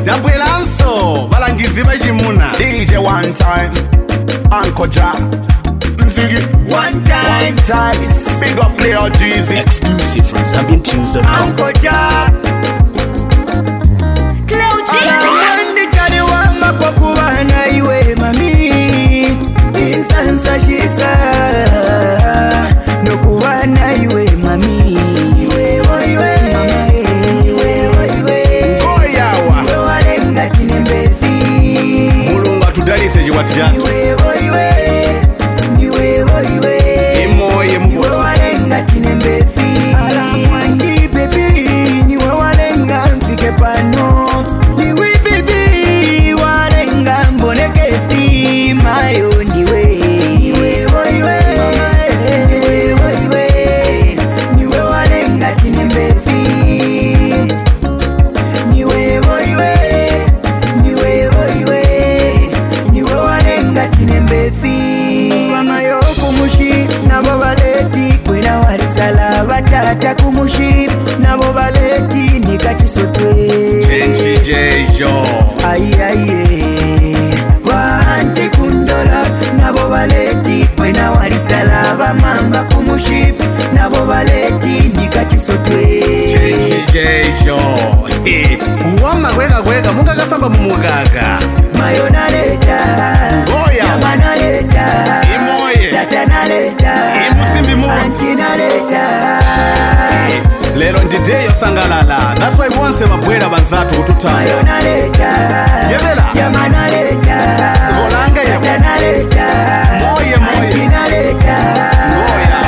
Dabwelanso balangizi bajimuna DJ one time Uncle Ja Mzigi One time Big up player Jeezy Exclusive from ZambianTunes.com. Uncle Ja Cleo Jeezy. Mwandi chali wama kwa kubana iwe mami Insansa shisa No kubana iwe mami Iwe mama Goyawa Iwe walenga tinembefi Mulungu atudalise jiwatijatu Imoye muboto Niwe walenga tinembefi Ala mwandi baby Niwe walenga mfike pano Niwe baby walenga mbonekefi Mayo niwe mama Niwe walenga tinembefi Niwe walenga tinembefi Wamayo kumushi nabo baleti kwena walisala batata kumushi nabo baleti nikachisotwe Jejo aiye wanti kundola nabo baleti kwena walisala bamamba kumushi nabo baleti nikachisotwe Jejo Uwama kweka munga kasamba mumugaga mayo naleta Goya nyama naleta Imoye tata naleta Imusimbi muboto anti naleta Lero ndideyo sangalala That's why bonse babwera banzatu kututanga mayo naleta Yebela nyama naleta Golanga yebo tata naleta Moye anti naleta Goya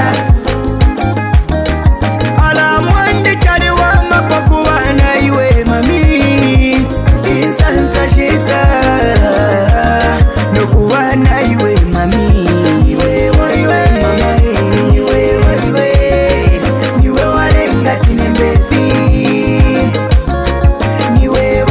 ala mwandi chali wama kwa kubana iwe mami Insansa shisa no kubana iwe mami mama niwe walenga tinembefi niwe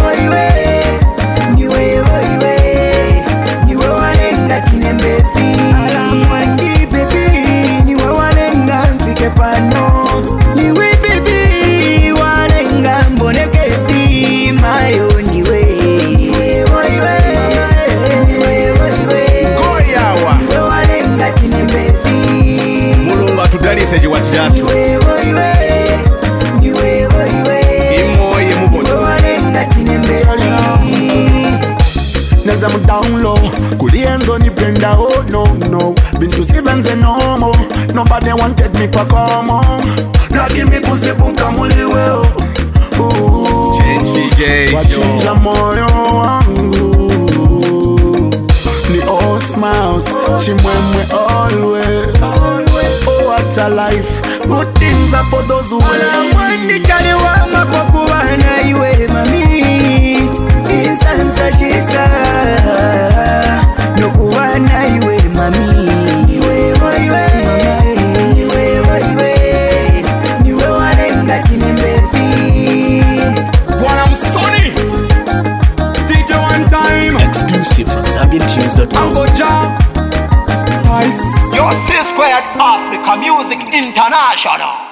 walenga tinembefi ala mwandi baby niwe walenga mfike pano niwe baby walenga mbonekefi mayo niwe Goyawa niwe walenga tinembefi Mulungu atudalise jiwatijatu Imoye muboto Neza mu down low Kulienzo nipenda oh no Bintu sibenze nomo Nobody wanted me kwa komo Lakini kusipunga muliwe Wachinja moyo wangu Ni all smiles Chimwemwe always Oh what a life Good things are for those who wait mwandi chali wama kwa kubana iwe mami Insansa shisa no kubana iwe mami niwe walenga tinembefi Bwana Msoni DJ one time Exclusive from ZambianTunes.com. Uncle Ja Your C-Squared Africa Music International